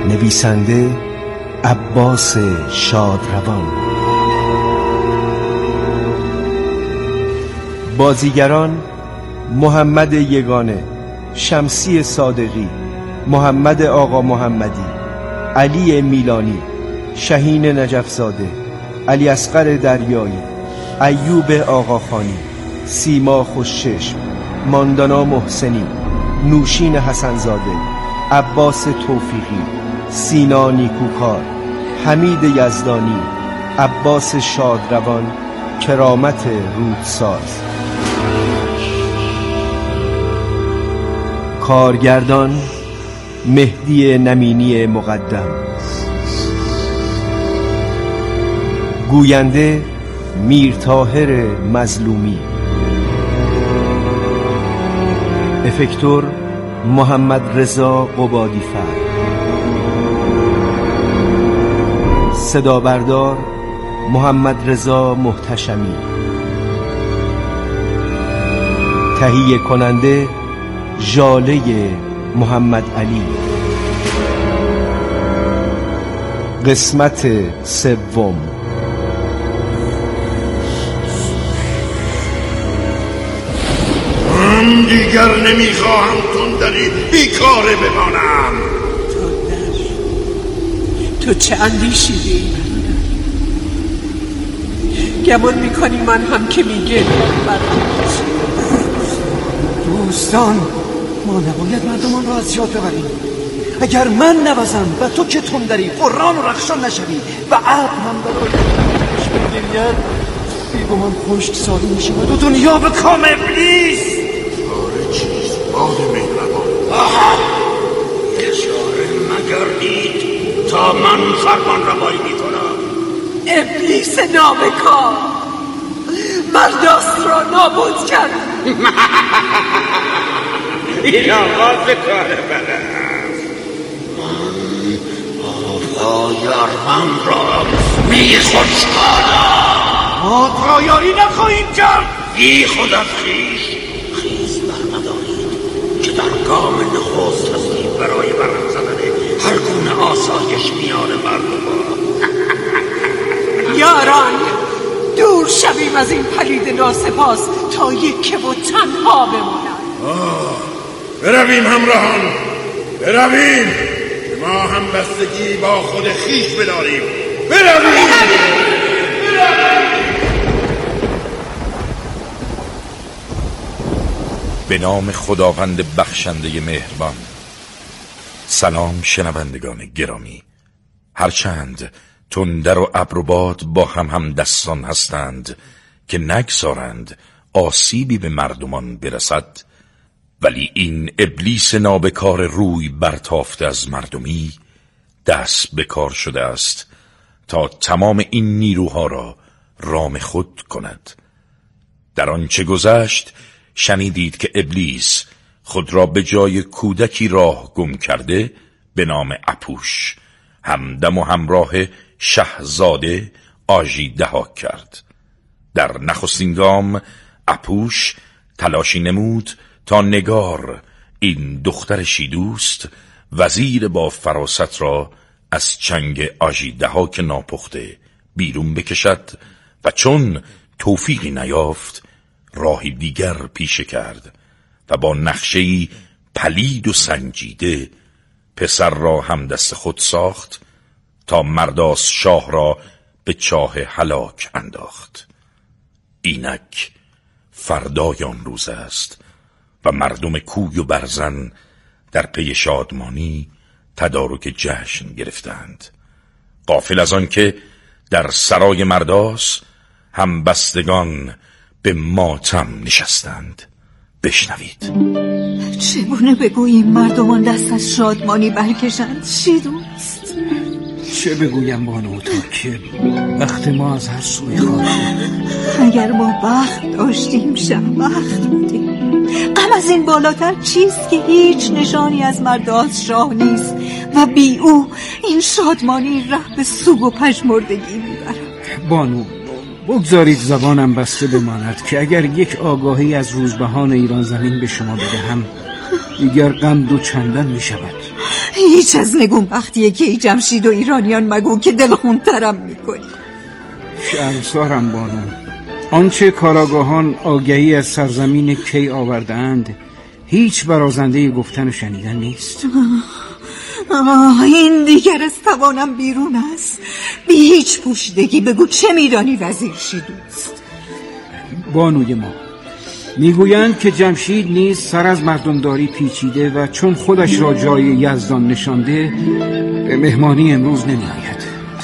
نویسنده عباس شادروان. بازیگران: محمد یگانه، شمسی صادقی، محمد آقا محمدی، علی میلانی، شهین نجفزاده، علی اصغر دریایی، ایوب آقاخانی، سیما خوشچشم، ماندانا محسنی، نوشین حسنزاده، عباس توفیقی، سینا نیکوکار، حمید یزدانی، عباس شادروان، کرامت رودساز. کارگردان: مهدی نمینی مقدم. گوینده: میرطاهر مظلومی. افکتور: محمد رضا قبادی‌فر. صدا بردار: محمد رضا محتشمی. تهیه کننده: ژاله محمد علی. قسمت سوم. من دیگر نمیخواهم تندری بیکاره بمانم. تو چه اندیشیدی؟ گمان میکنی من هم که میگه دوستان، ما نباید مردمان را از یاد ببریم. اگر من نوازم و تو که تندری قرآن و رخشان نشوی و ابر هم برای خوش بگیرید، بیگمان خشک سالی میشود و دنیا به کام ابلیس. آره چیز باد مهربان، اشاره مگردید تا من فرمان روایی میکنم. ابلیس نابکار مرداست را نابود کرد. این آغاز کار من است. من آفایارم را میخوشکارم. ما پایاری نخواهیم کرد. بی خود از خیز برندارید که در گام نخست هستیم برای برهم زدن هر گونه آسایش میان مردم. یاران، دور شویم از این پلید ناسپاس تا یکه و تنها بمانند. برویم همراهان، برویم. ما هم بستگی با خود خویش بداریم. برویم. به نام خداوند بخشنده مهربان. سلام شنوندگان گرامی. هرچند تندر و ابر و باد با هم دستان هستند که نگذارند آسیبی به مردمان برسد، ولی این ابلیس نابکار روی برتافته از مردمی دست به کار شده است تا تمام این نیروها را رام خود کند. در آنچه گذشت شنیدید که ابلیس خود را به جای کودکی راه گم کرده به نام اپوش همدم و همراه شهزاده آژیدها کرد. در نخستین گام اپوش تلاشی نمود تا نگار، این دختر شیدوست، وزیر با فراست را از چنگ آژیدها که ناپخته بیرون بکشد و چون توفیقی نیافت راهی دیگر پیشه کرد و با نقشه‌ای پلید و سنجیده پسر را هم دست خود ساخت تا مرداس شاه را به چاه هلاک انداخت. اینک فردای آن روز است و مردم کوی و برزن در پی شادمانی تدارک جشن گرفتند، غافل از آن که در سرای مرداس هم بستگان به ماتم نشستند. بشنوید. چگونه بگوییم مردمان دست از شادمانی برکشند؟ شیدوست. چه بگویم بانو تا که بخت ما از هر سوی خواهد. اگر ما بخت داشتیم شهبخت بودیم. غم از این بالاتر چیست که هیچ نشانی از مرداس شاه نیست و بی او این شادمانی ره به سوگ و پژمردگی میبرد. بانو بگذارید زبانم بسته بماند که اگر یک آگاهی از روزبهان ایران زمین به شما بدهم دیگر غم دو چندان می شود. هیچ از نگونبختیه که جمشید و ایرانیان مگو که دلخونترم میکنی. شرمسارم بانو، آنچه کاراگاهان آگهی از سرزمین کی آوردند هیچ برازنده گفتن و شنیدن نیست. این دیگر از توانم بیرون است. بی هیچ پوشیدگی بگو چه میدانی وزیر شیدوست؟ بانوی ما میگویند که جمشید نیز سر از مردمداری پیچیده و چون خودش را جای یزدان نشانده به مهمانی امروز نمی آید.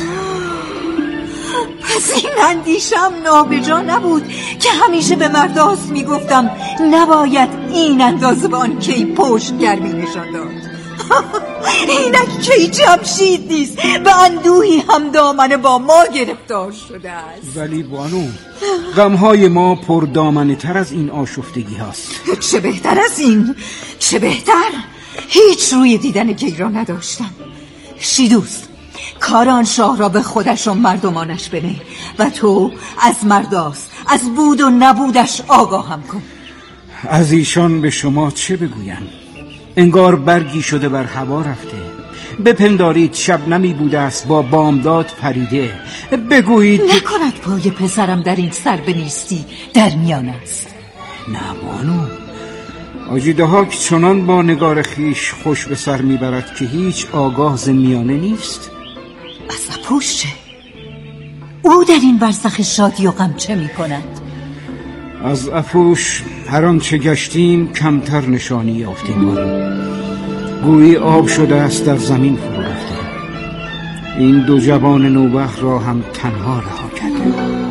پس این اندیشم نابجا نبود که همیشه به مرداست میگفتم نباید این اندازه به آن کی پشت گرمی نشان داد. اینک کی جمشید نیست، به اندوهی هم دامن با ما گرفتار شده است. ولی بانو، غمهای ما پر دامنه تر از این آشفتگی هست. چه بهتر از این؟ چه بهتر؟ هیچ روی دیدن کی را نداشتم. شیدوست، کاران شاه را به خودش و مردمانش بنه و تو از مرداست، از بود و نبودش آگاهم کن. از ایشان به شما چه بگویم؟ انگار برگی شده بر هوا رفته. بپندارید شبنمی بوده است با بامداد پریده. بگویید نکند پای پسرم در این سر بنیستی در میان است. نه بانو، حاجی دهاک چنان با نگار خیش خوش به سر میبرد که هیچ آگاه ز میانه نیست. از اپوش چه؟ او در این برزخ شادی و غم چه میکند؟ از اپوش هر آنچه گشتیم کمتر نشانی یافتیم بانو. گویی آب شده است در زمین فرو رفته. این دو جوان نوبخت را هم تنها رها کرده.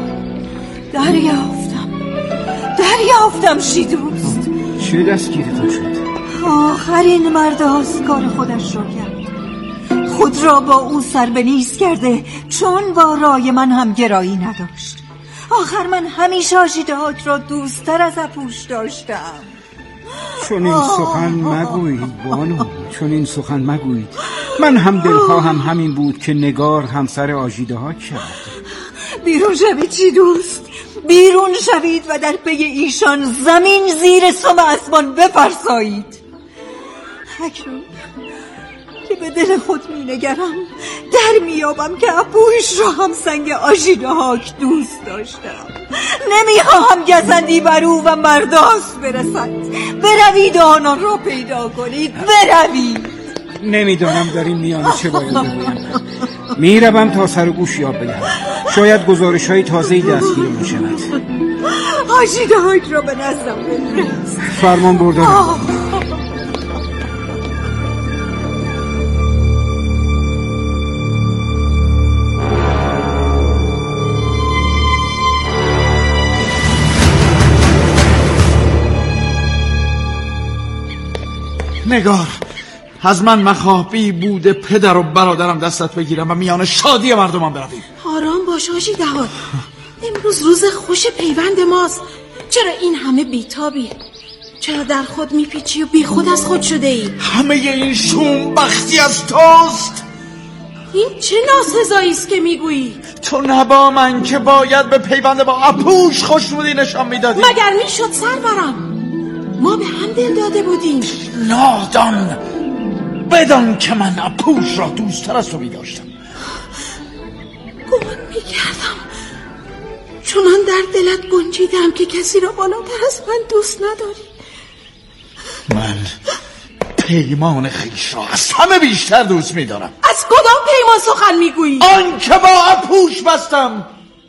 دریافتم شیدوست. چه دستگیرتان شد؟ آخرین مرد کار خودش را کرد. خود را با او سر به نیست کرده، چون با رای من هم گرایی نداشت. آخر من همیشه آژیدهاک را دوست‌تر از اپوش داشتم. چون این سخن مگویید بانو، چون این سخن مگویید. من هم دلخواهم همین بود که نگار همسر آژیدهاک شود. بیرون شوید شیدوست، بیرون شوید و در پی ایشان زمین زیر سم اسمان بفرسایید. اکنون که به دل خود می نگرم در میابم که اپوش را هم سنگ آژیدهاک دوست داشتم. نمیخواهم گزندی بر او و مرداست برسد. بروید آنان را پیدا کنید، بروید. نمیدانم در این میانه چه باید بگویم. میروم تا سر گوش یاب بدهم. شاید گزارش های تازه‌ای دستگیر ما شود. آژیدهاک را به نزدم بفرست. فرمان بردارم. نگار، از من مخابی بوده پدر و برادرم دستت بگیرم و میان شادی مردمان برویم. آرام باش آژیدهاک، امروز روز خوش پیوند ماست. چرا این همه بیتابی؟ چرا در خود میپیچی و بی خود از خود شده ای؟ همه این شوم بختی از توست. این چه ناسزایی است که میگویی؟ تو نبا من که باید به پیوند با اپوش خوشنودی نشان میدادی. مگر میشد سرورم؟ ما به هم دل داده بودیم. نادان، بدان که من اپوش را دوست‌تر از تو می‌داشتم. گمان می‌کردم چونان در دلت گنجیدم که کسی را بالاتر از من دوست نداری. من پیمان خیش را از همه بیشتر دوست می‌دارم. از کدام پیمان سخن می‌گویی؟ آن که با اپوش بستم.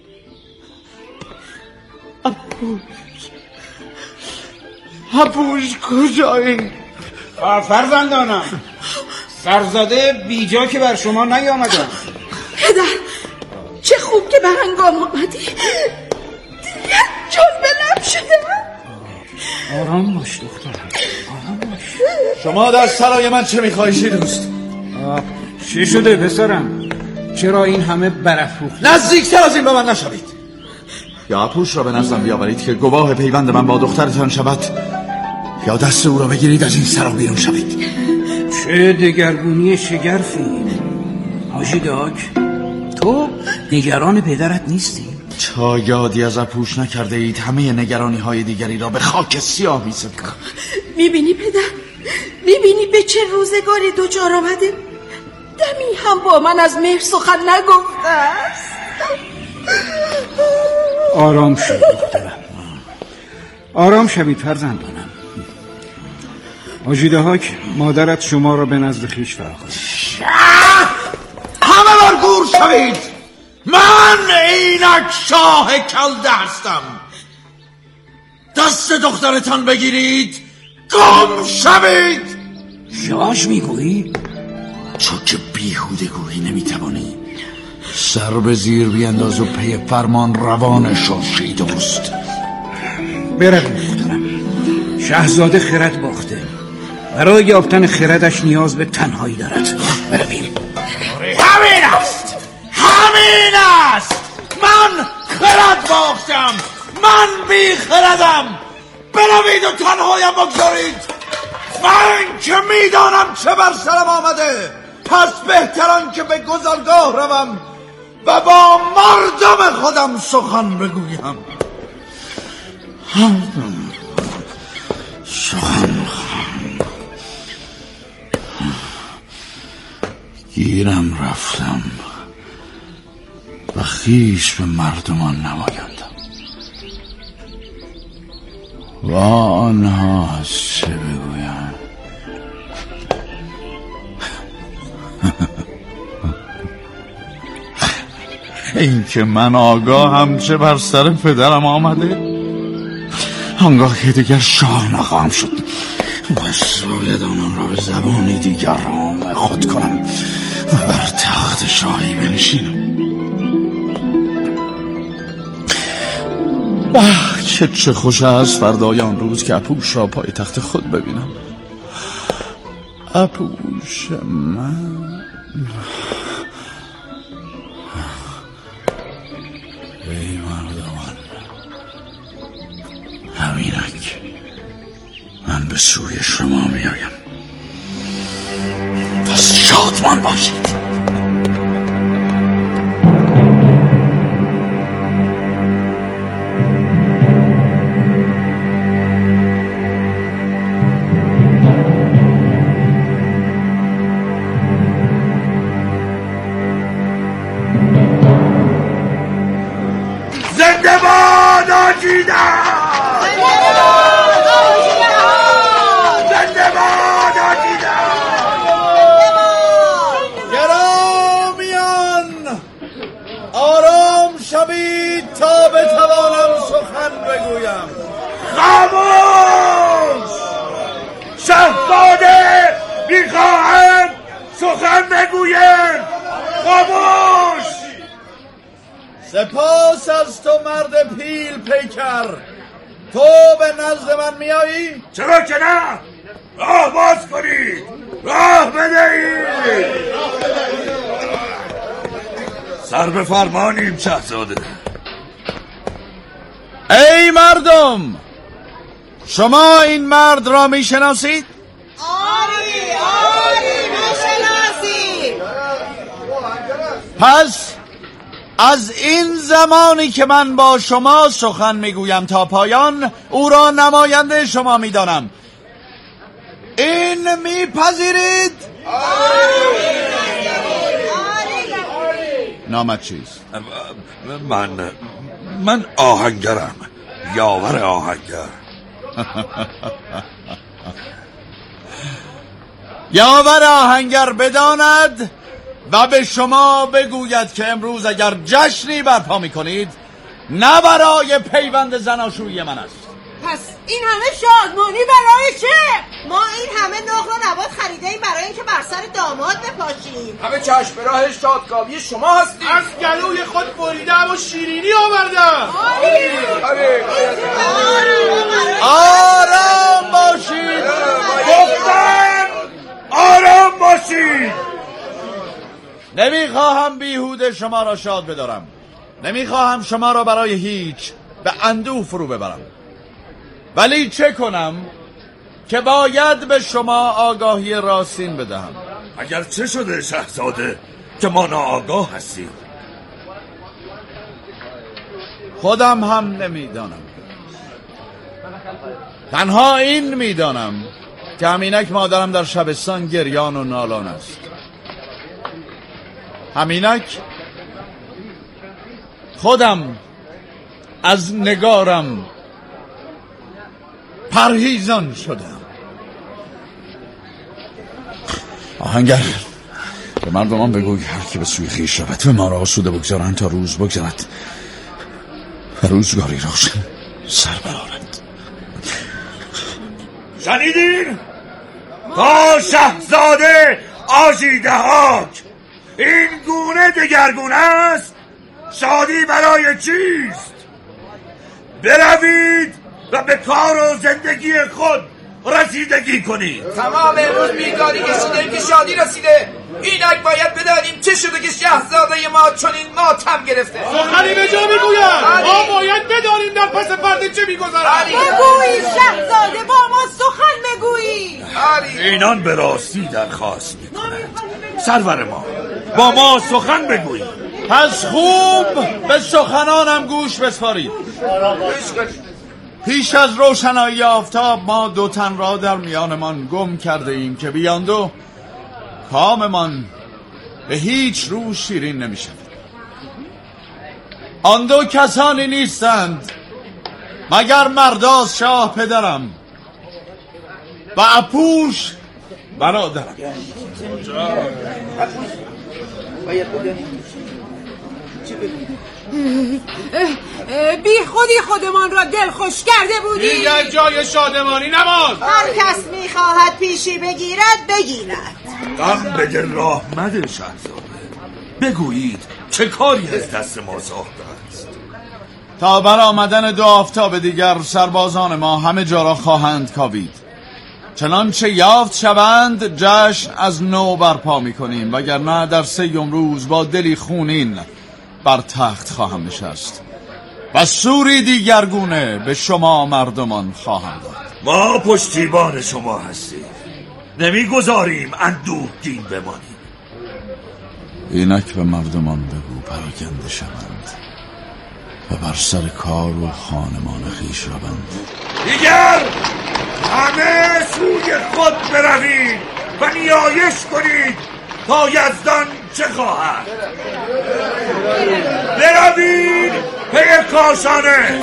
اپوش کجایی؟ فرزندانم، سرزاده بیجا که بر شما نیامدم. پدر، چه خوب که به هنگام آمدی. دیگر جان به لب شدم. آرام باش دخترم، آرام باش. شما در سرای من چه میخواهی شیدوست؟ چه شده پسرم؟ چرا این همه برافروخت؟ نزدیکتر از این به من نشوید. یا اپوش را به نزدم بیاورید که گواه پیوند من با دخترتان شود، یا دست او را بگیرید از این سرا بیرون شوید. چه دگرگونی شگرفی. آژیدهاک، تو نگران پدرت نیستی؟ تا یادی از اپوش نکرده اید همه نگرانی های دیگری را به خاک سیاه می سپرم. میبینی پدر، میبینی به چه روزگاری دوچار آمده؟ دمی هم با من از مهر سخن نگفته است. آرام شد دخترم، آرام شوید فرزندانم. آژیده‌هاک مادرت شما را به نزد خویش فراخواند. همه برگور شوید. من اینک شاه کلده هستم. دست دخترتان بگیرید، گم شوید. یاش میگویی؟ چون که بیهوده گویی نمیتوانی. سر به زیر بینداز و پی فرمان روان شاشی درست. برویم دخترم، شاهزاده خرد باخته، برای یافتن خردش نیاز به تنهایی دارد. برویم. همین است، همین است. من خرد باختم، من بی خردم. بروید و تنهایم بگذارید. من که میدانم چه بر سرم آمده، پس بهتران که به گذرگاه روم و با مردم خودم سخن بگویم. سخن گیرم رفتم و خویش به مردمان نمایندم و آنها چه بگویم. این که من آگاهم چه بر سر پدرم آمده، آنگاه که دیگر شاه نخواهم شد. بس باید آنان را به زبانی دیگر رام خود کنم و بر تخت شاهی بنشینم. چه خوش است فردای آن روز که اپوش را پای تخت خود ببینم. اپوش من. ای مردمان، همینک من به سوی شما میایم. پس شادمان باشید. زنده باد آژیده‌ها! زنده باد آژیده‌ها! گرامیان، آرام شوید تا بتوانم سخن بگویم. خاموش! شاهزاده می‌خواهد سخن بگوید. خاموش! سپاس از تو مرد پیل پیکر. تو به نزد من میایی؟ چرا که نه؟ راه باز کنید، راه بدهید. سر به فرمانیم شاهزاده. ای مردم، شما این مرد را میشناسید؟ آری میشناسید. پس از این زمانی که من با شما سخن میگویم تا پایان، او را نماینده شما میدانم. این میپذیرید؟ نامت چیست؟ من آهنگرم، یاور آهنگر. یاور آهنگر بداند و به شما بگوید که امروز اگر جشنی برپا میکنید، نه برای پیوند زناشویی من است. پس این همه شادمانی برای چه؟ ما این همه نقل و نبات خریدیم برای اینکه بر سر داماد بپاشیم. همه چشم به راه شادکامی شما هستیم. از گلوی خود بریدم و شیرینی آوردم. آرام باشید. گفتم آرام باشید. نمیخواهم بیهوده شما را شاد بدارم. نمیخواهم شما را برای هیچ به اندوه فرو ببرم. ولی چه کنم که باید به شما آگاهی راستین بدهم. اگر چه شده شاهزاده که ما ناآگاه هستیم؟ خودم هم نمیدانم. تنها این میدانم که همینک مادرم در شبستان گریان و نالان است. همینک خودم از نگارم پرهیزان شدم. آهنگر، به مردمان بگوی هر که به سوی خویش رود به ما را آسوده بگذارند تا روز بگذرد و روزگاری روشن سر برآرد. شنیدین؟ تا شهزاده آژیده‌هاک این گونه دگرگونه است، شادی برای چیست؟ بروید و به کار و زندگی خود رسیدگی کنید. تمام امروز بیگاری کشیدیم که شادی رسیده. اینک باید بدانیم چه شده که شهزاده ما چنین ماتم گرفته. سخنی به جا میگوید. ما باید بدانیم در پس پرده چه میگذرد. بگویید شهزاده، با ما سخن بگویید. اینان به راستی درخواست میکنند سرور ما با ما سخن بگویید. پس خوب به سخنانم گوش بسپارید. پیش از روشنایی آفتاب ما دو تن را در میانمان گم کرده ایم که بیان دو کاممان به هیچ رو شیرین نمی شود. آن دو کسانی نیستند مگر مرداس شاه پدرم و اپوش برادرم. بی خودی خودمان را دل خوش کرده بودیم. دیگر جای شادمانی نماند. هر کس میخواهد پیشی بگیرد بگیرد. غم به دل راه مده شهزاده. بگویید چه کاری از دست ما ساخته است. تا برآمدن دو آفتاب دیگر سربازان ما همه جا را خواهند کاوید. چنانچه یافت شوند جشن از نو برپا می‌کنیم، وگرنه در 3 روز با دلی خونین بر تخت خواهم نشست و سوری دیگرگونه به شما مردمان خواهم داد. ما پشتیبان شما هستیم، نمیگذاریم اندوهگین بمانیم. اینک به مردمان بگو پراکنده شوند و بر سر کار و خانمان خویش روند. دیگر همه سوی خود بروید و نیایش کنید تا یزدان چه خواهد. بروید پی کاشانه.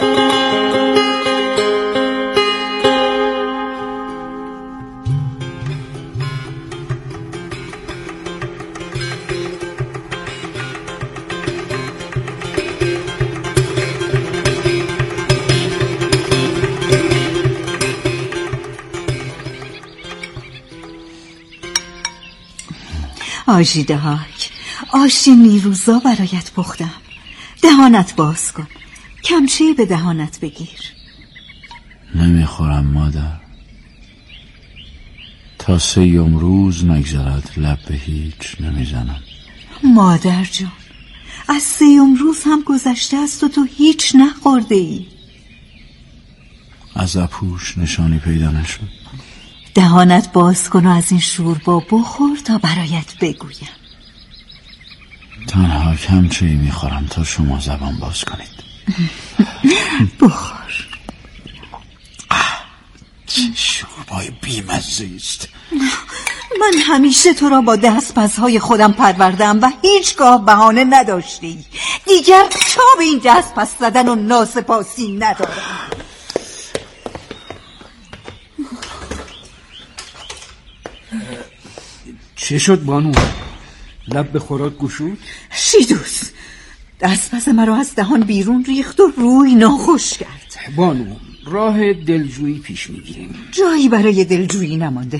آژیده‌هاک، آش نیروزا برایت پختم. دهانت باز کن، کمچه به دهانت بگیر. نمیخورم مادر. تا 3 روز نگذرد لب به هیچ نمیزنم. مادر جان، از 3 روز هم گذشته است و تو هیچ نخورده ای. از اپوش نشانی پیدا نشد. دهانت باز کن و از این شوربا بخور تا برایت بگویم. تنها کمچه‌ای میخورم تا شما زبان باز کنید. بخور. چه شوربای بیمزه است. من همیشه تو را با دستپزهای خودم پروردم و هیچگاه بهانه نداشتی. دیگر تاب این دستپز زدن و ناسپاسی ندارم. چه شد بانو؟ لب به خوراک گشود؟ شیدوس دستپز مرا از دهان بیرون ریخت و روی ناخوش کرد. بانو راه دلجویی پیش میگیریم. جایی برای دلجویی نمانده.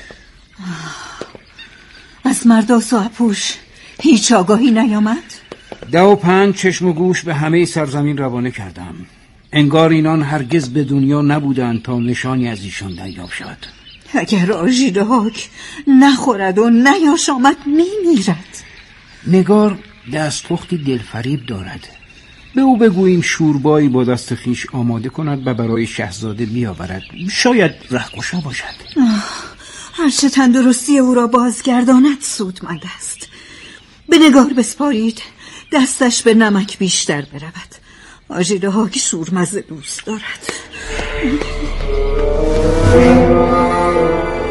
از مرداس و اپوش هیچ آگاهی نیامد؟ 15 چشم و گوش به همه سرزمین روانه کردم. انگار اینان هرگز به دنیا نبودند تا نشانی از ایشان دریافت شد. اگر آژیده‌هاک نخورد و نیاشامد میمیرد. نگار دستپختی دلفریب دارد. به او بگوییم شوربایی با دست خویش آماده کند و برای شهزاده بیاورد. شاید رهگشا باشد. هرچه تندرستی او را بازگرداند سودمند است. به نگار بسپارید دستش به نمک بیشتر برود. آژیده‌هاک شورمزه دوست دارد.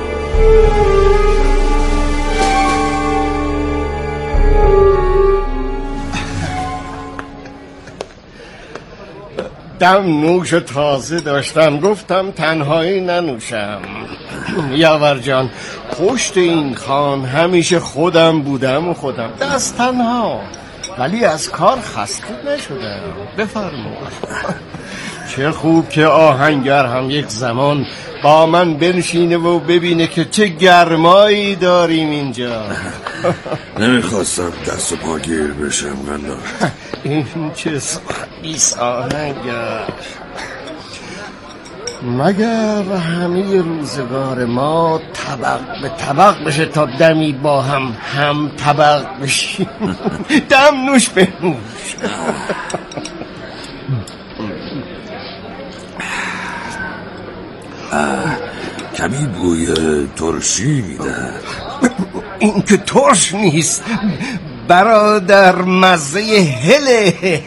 دم نوش تازه داشتم، گفتم تنهایی ننوشم. یاور جان، پشت این خان همیشه خودم بودم و خودم، دست تنها، ولی از کار خسته نشدم. بفرمایید. چه خوب که آهنگر هم یک زمان با من بنشینه و ببینه که چه گرمایی داریم اینجا. نمیخواستم دست و پا گیر بشم قندار. این چه سخنیست آهنگر؟ مگر همه روزگار ما طبق به طبق بشه تا دمی با هم طبق بشیم؟ دم نوش بنوش. کمی بوی ترشی میده. این که ترش نیست برادر، مزه هله.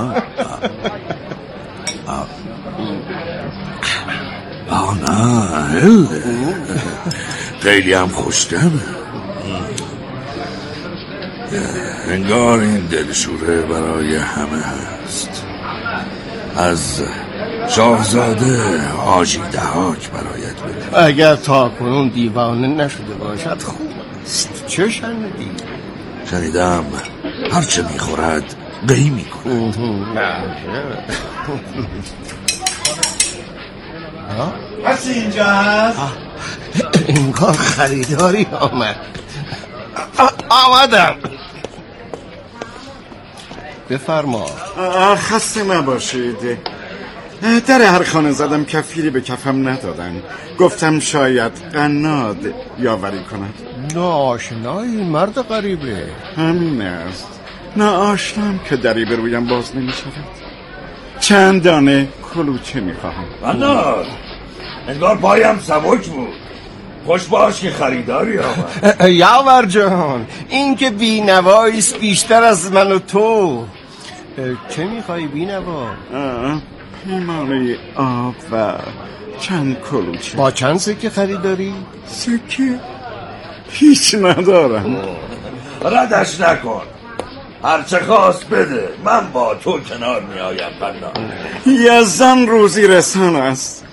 نه هله، خیلی هم خوشگمه. انگار این دلشوره برای همه هست. از شاهزاده حاجی دهاک برایت بده. اگر تا کنون دیوانه نشده باشد خوب است. چه شنیدی؟ شنیدم هرچه میخورد قی میکنه. کسی اینجا هست؟ انگار خریداری آمد. آمدم. بفرما. خسته نباشید. در هر خانه زدم، کفیری به کفم ندادن. گفتم شاید قناد یاوری کند. ناآشنایی مرد غریبه. همین است، ناآشنام که دری به رویم باز نمی شود. چند دانه کلوچه می خواهم. قناد، انگار پایم سبک بود. خوش باش که خریداری آمد. یاور جان، این که بینواییست بیشتر از من و تو. چه میخوایی بینوا؟ پیمانه آب و چند کلوچه. با چند سکه خریداری؟ سکه؟ هیچ ندارم. ردش نکن، هرچه خواست بده، من با تو کنار می آیم. قناد، یزدان روزی رسان است.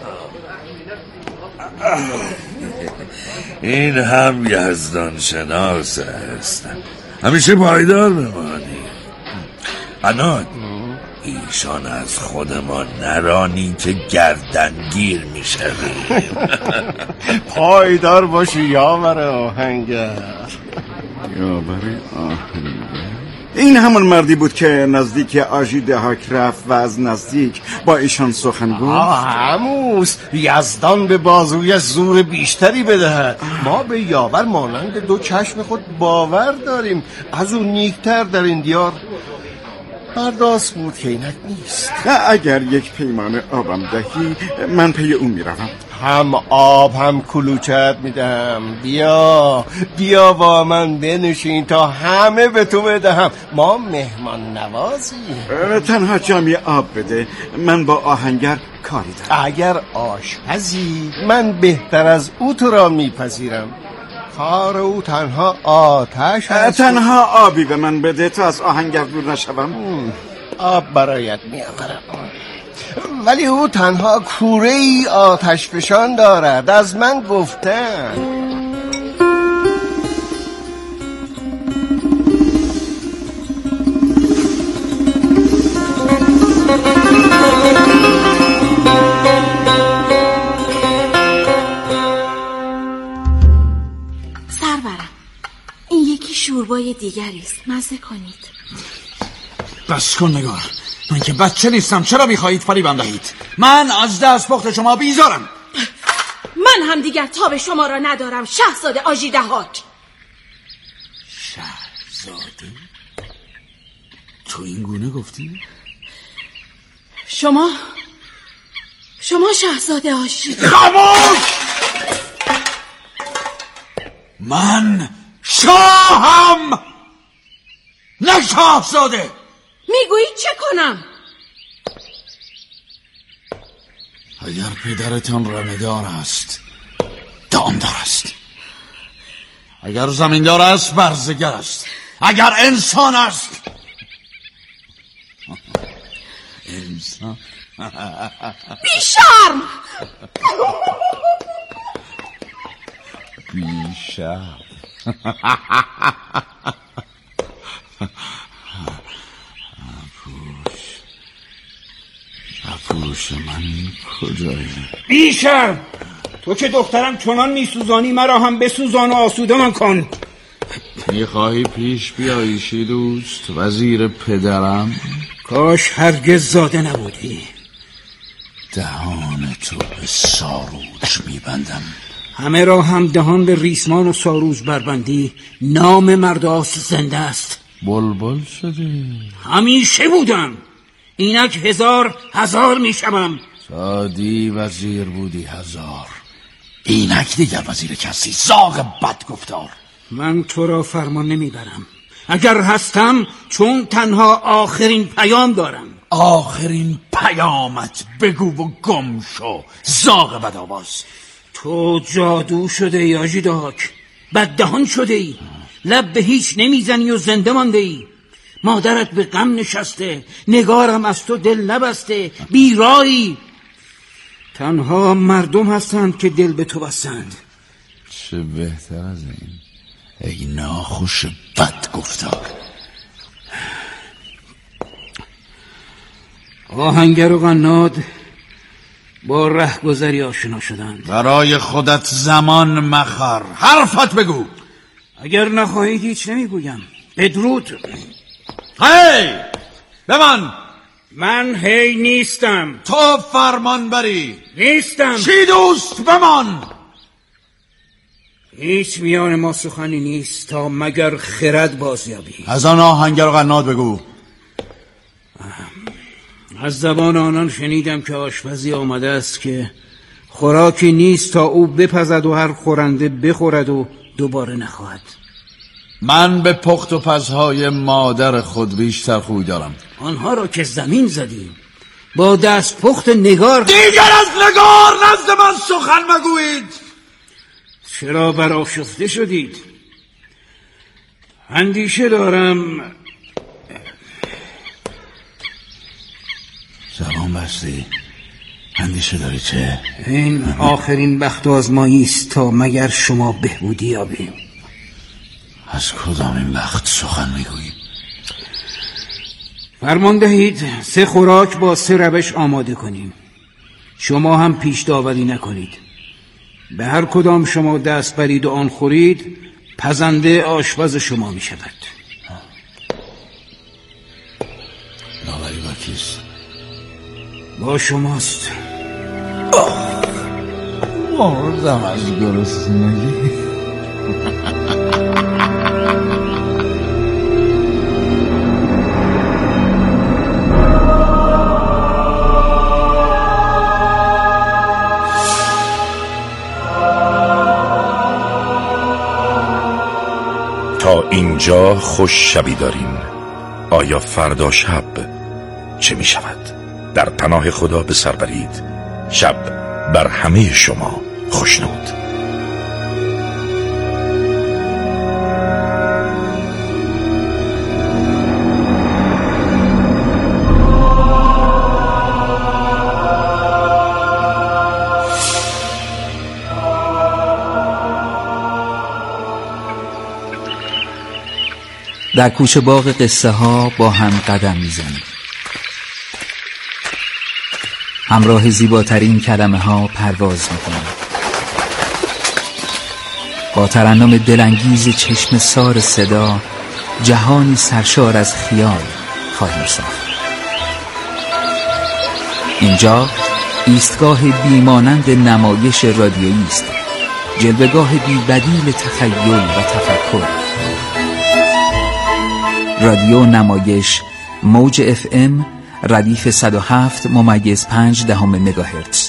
این هم یزدان شناس است. همیشه پایدار بمانی. قناد، ایشان از خودمان نرانی که گردنگیر می شویم. پایدار باشی یاور آهنگر. یاور آهنگر؟ این همون مردی بود که نزدیک آژی دهاک رفت و از نزدیک با ایشان سخن گفت؟ هموس. یزدان به بازویش زور بیشتری بدهد. ما به یاور مانند دو چشم خود باور داریم. از اون نیکتر در این دیار برداشت بود که اینک نیست. اگر یک پیمانه آبم دهی، من پی اون میروم. هم آب هم کلوچت میدهم. بیا با من بنشین تا همه به تو بدهم. ما مهمان نوازی. تنها جامی آب بده، من با آهنگر کاری دارم. اگر آشپزی، من بهتر از او تو را میپذیرم. کار او تنها آتش است. تنها آبی به من بده تا از آهنگر دور نشوم. آب برایت میآورم، ولی او تنها کوره ای آتش فشان دارد. از من گفتن. سرورم، این یکی شوربای دیگریست، مزه کنید. بس کن نگار، من که بچه نیستم. چرا میخواهید فریبم دهید؟ من از دست پخت شما بیزارم. من هم دیگر تاب شما را ندارم شاهزاده آژی دهاک. شاهزاده؟ تو این گونه گفتی؟ شما شاهزاده آژی. خاموش! من شاهم، نه شاهزاده. میگویی چه کنم؟ اگر پدرتان رمه‌دار است، دامدار است. اگر زمیندار است، برزگر است. اگر انسان است، انسان بیشرم. بیشرم. اپوش من کجایی؟ بیشرم، تو که دخترم چنان میسوزانی مرا هم بسوزان و آسوده من کن. میخواهی پیش بیایی شیدوست وزیر پدرم؟ کاش هرگز زاده نبودی. دهان تو به ساروج میبندم. همه را هم دهان به ریسمان و ساروج بربندی. نام مرداس زنده است. بلبل شدی؟ همیشه بودم، اینک هزار میشوم. تا دی وزیر بودی 1000، اینک دیگر وزیر کسی. زاغ بد گفتار. من تو را فرمان نمیبرم. اگر هستم چون تنها آخرین پیام دارم. آخرین پیامت بگو و گم شو، زاغ بد آواز. تو جادو شده ای آژیداک، بددهان شده ای، لب به هیچ نمیزنی و زنده مانده ای. مادرت به غم نشسته، نگارم از تو دل نبسته، بیرایی. تنها مردم هستند که دل به تو بستند. چه بهتر از این ای ناخوش بد گفتار. آهنگر و قناد با رهگذری آشنا شدند. برای خودت زمان مخر، حرفت بگو. اگر نخواهید هیچ نمیگویم. بدرود. هی بمان. من هی نیستم. تو فرمان بری نیستم. چی دوست بمان. هیچ میان ما سخنی نیست تا مگر خرد بازیابی. از آن آهنگر و قناد بگو. از زبان آنان شنیدم که آشپزی آمده است که خوراکی نیست تا او بپزد و هر خورنده بخورد و دوباره نخواهد. من به پخت و پزهای مادر خود بیشتر خوی دارم. آنها را که زمین زدیم با دست پخت نگار. دیگر از نگار نزد من سخن مگویید. چرا برآشفته شدید؟ اندیشه دارم. زبان بستی. اندیشه داری چه؟ این آخرین بخت آزمایی است تا مگر شما بهبودی یابیم. از کدام این بخت سخن میگویی؟ فرمان دهید 3 خوراک با 3 روش آماده کنیم. شما هم پیش داوری نکنید. به هر کدام شما دست برید و آن خورید، پزنده آشپز شما می شود. داوری با کیست؟ با شماست. مردم از گرسنگی. تا اینجا خوش شبی داریم. آیا فردا شب چه می شود؟ در پناه خدا به سر برید. شب بر همه شما خوشنود. در کوچه باغ قصه ها با هم قدم میزنیم. همراه زیباترین کلمه ها پرواز میکنیم. با ترنم دلانگیز چشم سار صدا جهانی سرشار از خیال خواهیم ساخت. اینجا ایستگاه بیمانند نمایش رادیویی است، جلوه‌گاه بی‌بدیل تخیل و تفکر. رادیو نمایش موج FM ردیف 107.5 مگاهرتز.